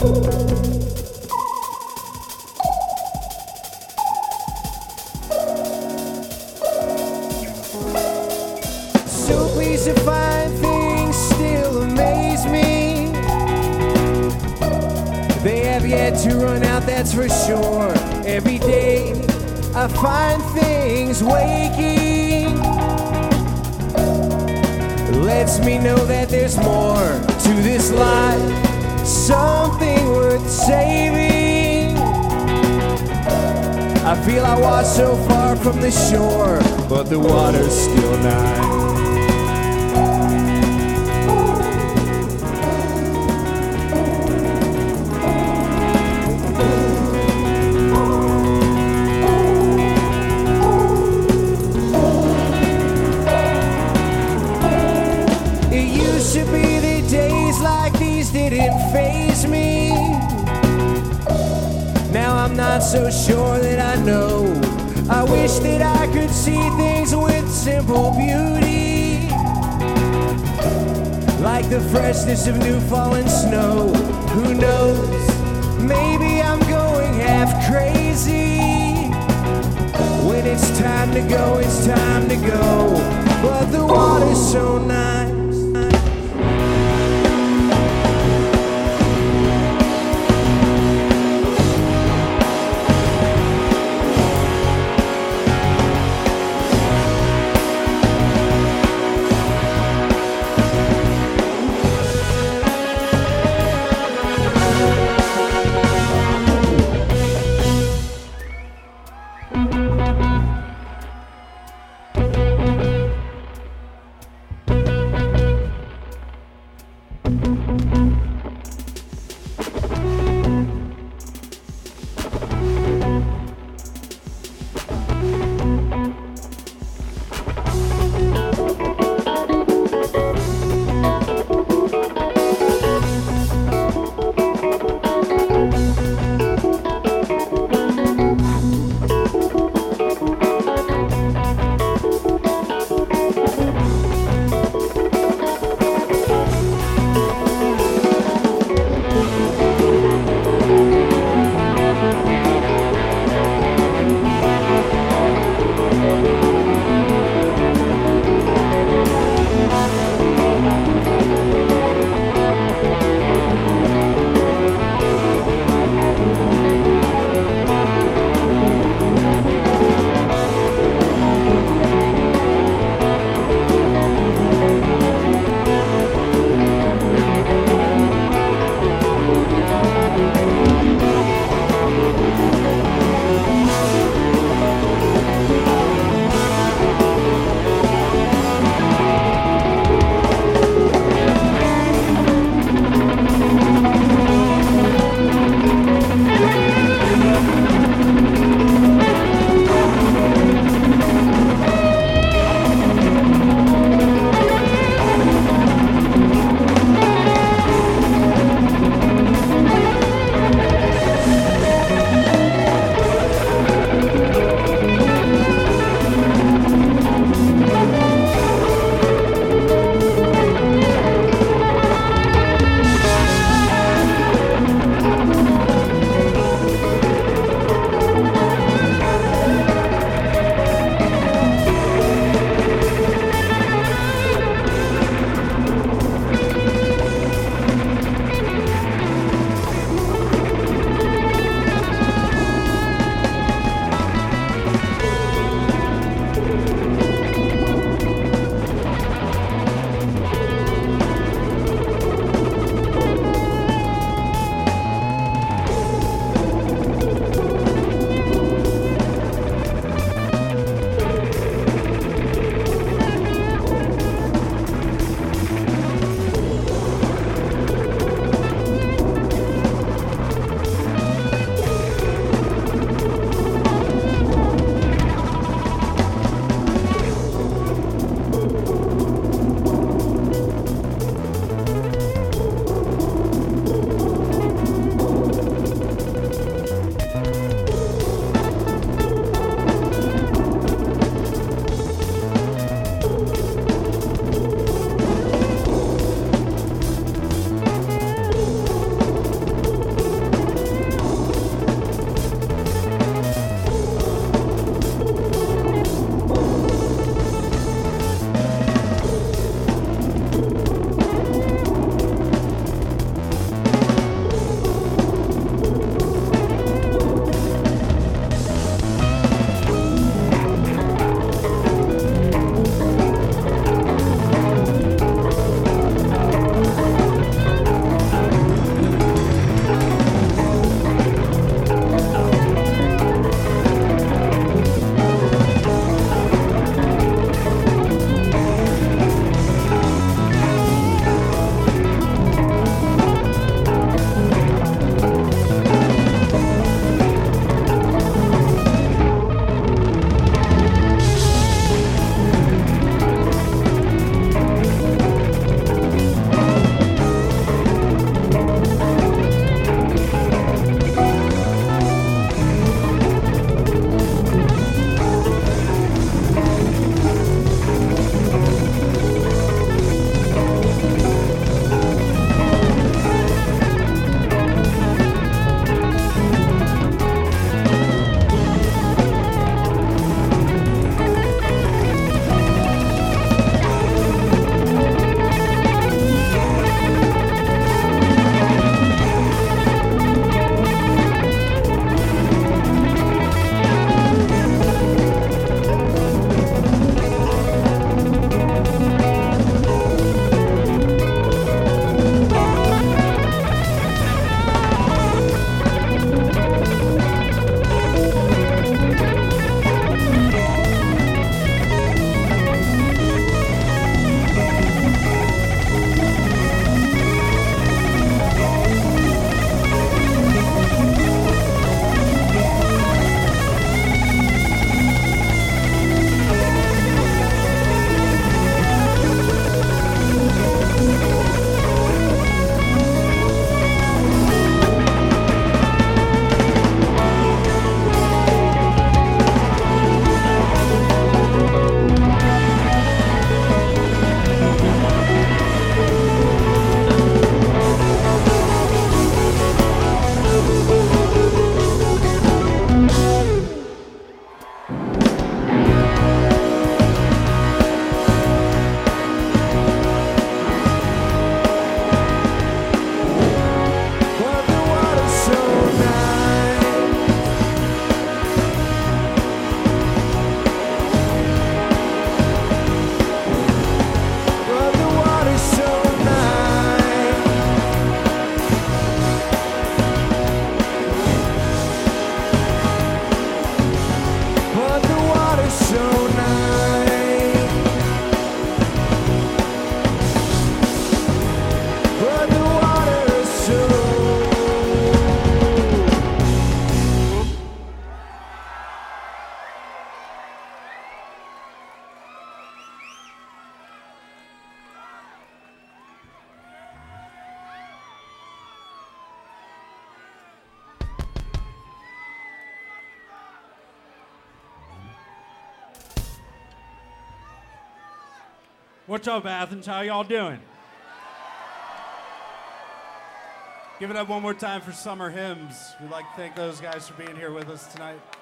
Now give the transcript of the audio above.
So pleased to find things still amaze me. They have yet to run out, that's for sure. Every day I find things waking. Lets me know that there's more to this life, something worth saving. I feel I was so far from the shore, but the water's still nigh. To be the days like these didn't faze me. Now I'm not so sure that I know. I wish that I could see things with simple beauty, like the freshness of new fallen snow. Who knows, maybe I'm going half crazy. When it's time to go, it's time to go. But the water's so nice. What's up, Athens? How y'all doing? Give it up one more time for Summer Hymns. We'd like to thank those guys for being here with us tonight.